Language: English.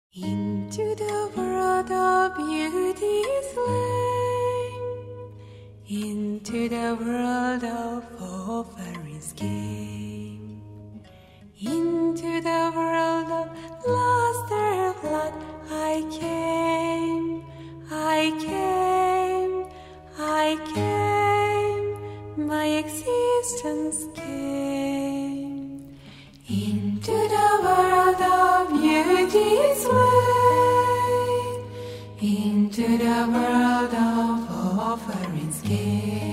Into the world of beauty's lane, into the world of offerings game, into the world of luster blood, I came, my existence came. Into the world of beauty's way, into the world of offerings came.